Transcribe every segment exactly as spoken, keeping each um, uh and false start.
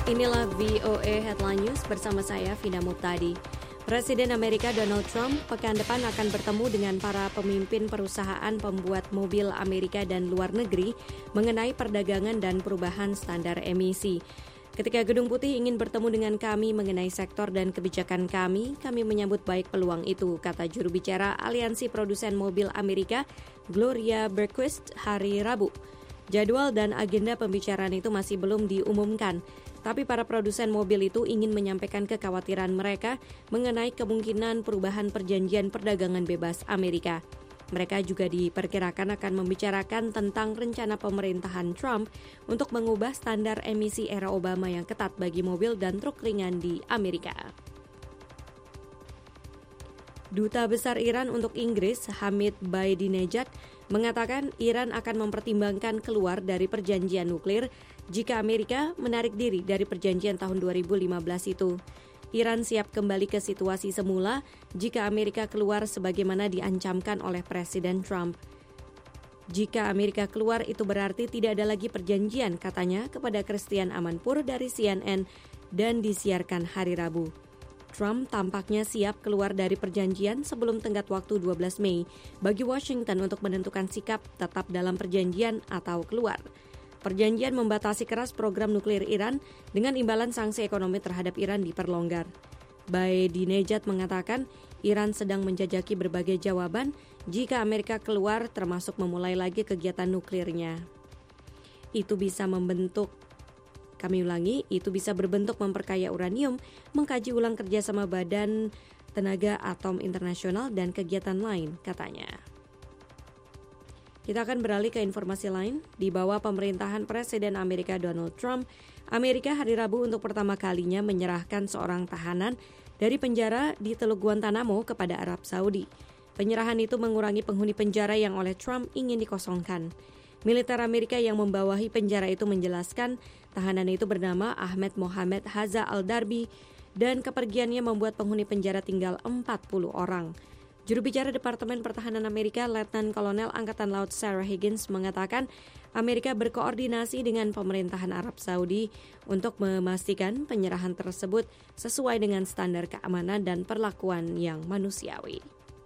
Inilah V O A Headline News bersama saya, Vina Muptadi. Presiden Amerika Donald Trump pekan depan akan bertemu dengan para pemimpin perusahaan pembuat mobil Amerika dan luar negeri mengenai perdagangan dan perubahan standar emisi. Ketika Gedung Putih ingin bertemu dengan kami mengenai sektor dan kebijakan kami, kami menyambut baik peluang itu, kata juru bicara Aliansi Produsen Mobil Amerika, Gloria Berquist, hari Rabu. Jadwal dan agenda pembicaraan itu masih belum diumumkan, tapi para produsen mobil itu ingin menyampaikan kekhawatiran mereka mengenai kemungkinan perubahan perjanjian perdagangan bebas Amerika. Mereka juga diperkirakan akan membicarakan tentang rencana pemerintahan Trump untuk mengubah standar emisi era Obama yang ketat bagi mobil dan truk ringan di Amerika. Duta Besar Iran untuk Inggris, Hamid Baidinejad, mengatakan Iran akan mempertimbangkan keluar dari perjanjian nuklir jika Amerika menarik diri dari perjanjian tahun dua ribu lima belas itu. Iran siap kembali ke situasi semula jika Amerika keluar sebagaimana diancamkan oleh Presiden Trump. Jika Amerika keluar itu berarti tidak ada lagi perjanjian, katanya kepada Christiane Amanpour dari C N N dan disiarkan hari Rabu. Trump tampaknya siap keluar dari perjanjian sebelum tenggat waktu dua belas Mei bagi Washington untuk menentukan sikap tetap dalam perjanjian atau keluar. Perjanjian membatasi keras program nuklir Iran dengan imbalan sanksi ekonomi terhadap Iran diperlonggar. Baidinejad mengatakan Iran sedang menjajaki berbagai jawaban jika Amerika keluar termasuk memulai lagi kegiatan nuklirnya. Itu bisa membentuk Kami ulangi, itu bisa berbentuk memperkaya uranium, mengkaji ulang kerjasama Badan Tenaga Atom Internasional dan kegiatan lain, katanya. Kita akan beralih ke informasi lain. Di bawah pemerintahan Presiden Amerika Donald Trump, Amerika hari Rabu untuk pertama kalinya menyerahkan seorang tahanan dari penjara di Teluk Guantanamo kepada Arab Saudi. Penyerahan itu mengurangi penghuni penjara yang oleh Trump ingin dikosongkan. Militer Amerika yang membawahi penjara itu menjelaskan tahanan itu bernama Ahmed Mohamed Haza Al-Darbi dan kepergiannya membuat penghuni penjara tinggal empat puluh orang. Juru bicara Departemen Pertahanan Amerika, Letnan Kolonel Angkatan Laut Sarah Higgins mengatakan Amerika berkoordinasi dengan pemerintahan Arab Saudi untuk memastikan penyerahan tersebut sesuai dengan standar keamanan dan perlakuan yang manusiawi.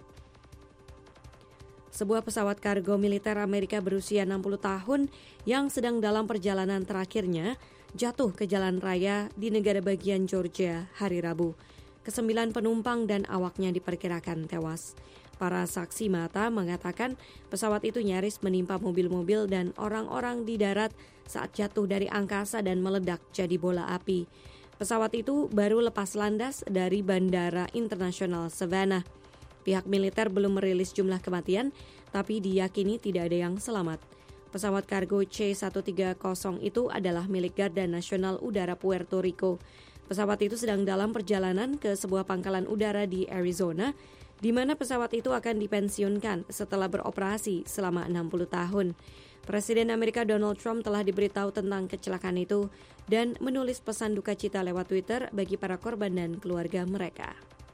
Sebuah pesawat kargo militer Amerika berusia enam puluh tahun yang sedang dalam perjalanan terakhirnya jatuh ke jalan raya di negara bagian Georgia hari Rabu. Kesembilan penumpang dan awaknya diperkirakan tewas. Para saksi mata mengatakan pesawat itu nyaris menimpa mobil-mobil dan orang-orang di darat saat jatuh dari angkasa dan meledak jadi bola api. Pesawat itu baru lepas landas dari Bandara Internasional Savannah. Pihak militer belum merilis jumlah kematian, tapi diyakini tidak ada yang selamat. Pesawat kargo C seratus tiga puluh itu adalah milik Garda Nasional Udara Puerto Rico. Pesawat itu sedang dalam perjalanan ke sebuah pangkalan udara di Arizona, di mana pesawat itu akan dipensiunkan setelah beroperasi selama enam puluh tahun. Presiden Amerika Donald Trump telah diberitahu tentang kecelakaan itu dan menulis pesan duka cita lewat Twitter bagi para korban dan keluarga mereka.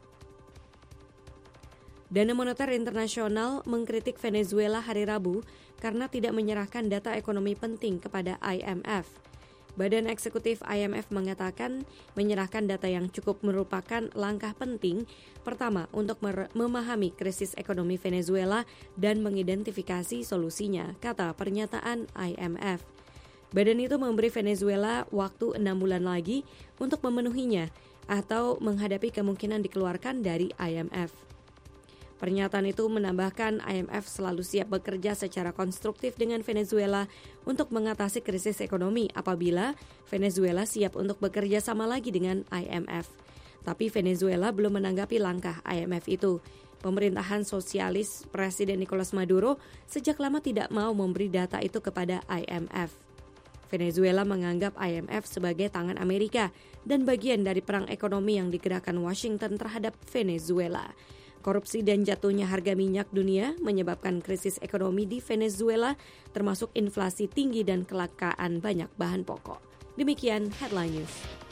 Dana Moneter Internasional mengkritik Venezuela hari Rabu karena tidak menyerahkan data ekonomi penting kepada I M F. Badan Eksekutif I M F mengatakan menyerahkan data yang cukup merupakan langkah penting pertama untuk mer- memahami krisis ekonomi Venezuela dan mengidentifikasi solusinya, kata pernyataan I M F. Badan itu memberi Venezuela waktu enam bulan lagi untuk memenuhinya atau menghadapi kemungkinan dikeluarkan dari I M F. Pernyataan itu menambahkan I M F selalu siap bekerja secara konstruktif dengan Venezuela untuk mengatasi krisis ekonomi apabila Venezuela siap untuk bekerja sama lagi dengan I M F. Tapi Venezuela belum menanggapi langkah I M F itu. Pemerintahan sosialis Presiden Nicolas Maduro sejak lama tidak mau memberi data itu kepada I M F. Venezuela menganggap I M F sebagai tangan Amerika dan bagian dari perang ekonomi yang digerakkan Washington terhadap Venezuela. Korupsi dan jatuhnya harga minyak dunia menyebabkan krisis ekonomi di Venezuela, termasuk inflasi tinggi dan kelangkaan banyak bahan pokok. Demikian Headline News.